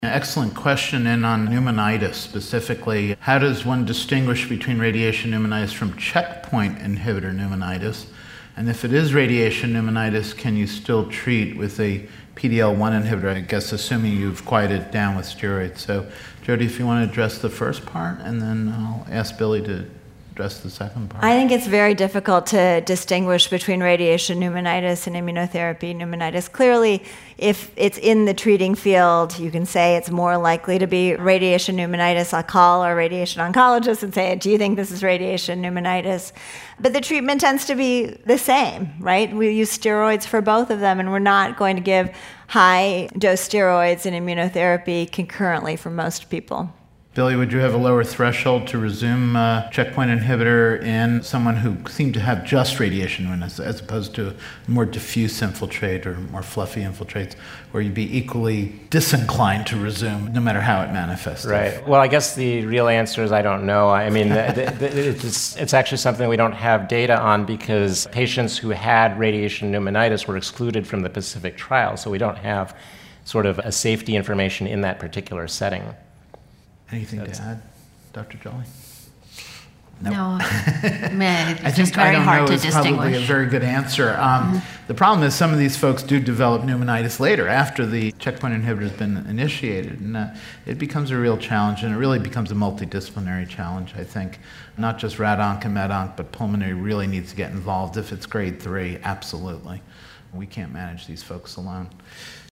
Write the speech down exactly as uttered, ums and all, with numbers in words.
Excellent question. And on pneumonitis specifically, how does one distinguish between radiation pneumonitis from checkpoint inhibitor pneumonitis? And if it is radiation pneumonitis, can you still treat with a P D L one inhibitor, I guess assuming you've quieted it down with steroids? So Jody, if you want to address the first part, and then I'll ask Billy to address the second part. I think it's very difficult to distinguish between radiation pneumonitis and immunotherapy pneumonitis. Clearly, if it's in the treating field, you can say it's more likely to be radiation pneumonitis. I'll call our radiation oncologist and say, do you think this is radiation pneumonitis? But the treatment tends to be the same, right? We use steroids for both of them, and we're not going to give high-dose steroids and immunotherapy concurrently for most people. Billy, would you have a lower threshold to resume a checkpoint inhibitor in someone who seemed to have just radiation pneumonitis as opposed to more diffuse infiltrate or more fluffy infiltrates, where you'd be equally disinclined to resume no matter how it manifests? Right. Well, I guess the real answer is I don't know. I mean, the, the, it's, it's actually something we don't have data on because patients who had radiation pneumonitis were excluded from the PACIFIC trial, so we don't have sort of a safety information in that particular setting. Anything That's to add, Doctor Jolly? No, no. It's I just think I very don't hard know to is probably a distinguish. very good answer. Um, Mm-hmm. The problem is some of these folks do develop pneumonitis later after the checkpoint inhibitor has been initiated, and uh, it becomes a real challenge, and it really becomes a multidisciplinary challenge, I think. Not just rad-onc and med-onc, but pulmonary really needs to get involved. If it's grade three, absolutely. We can't manage these folks alone.